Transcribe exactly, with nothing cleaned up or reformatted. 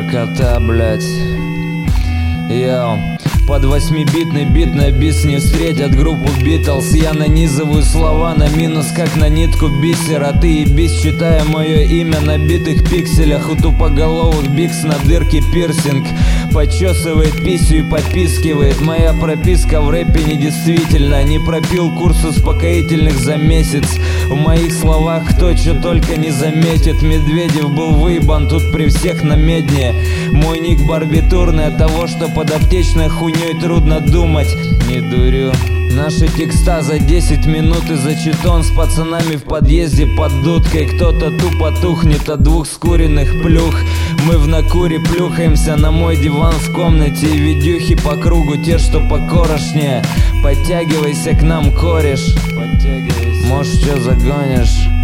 наркота, блять. Йоу. Под восьмибитный бит на бис не встретят группу Битлз. Я нанизываю слова на минус, как на нитку бисера. Ты ебись, читая мое имя на битых пикселях. У тупоголовых бикс на дырке пирсинг. Почесывает писю и попискивает. Моя прописка в рэпе недействительна. Не пропил курс успокоительных за месяц. В моих словах кто чё только не заметит. Медведев был выебан тут при всех на медне. Мой ник барбитурный, от того, что под аптечной хуйней трудно думать. Не дурю. Наши текста за десять минут и за читон. С пацанами в подъезде под дудкой. Кто-то тупо тухнет от двух скуренных плюх. Мы в накуре плюхаемся на мой диван в комнате. И видюхи по кругу, те, что покорошнее. Подтягивайся к нам, кореш. Подтягивайся. Может, что загонишь?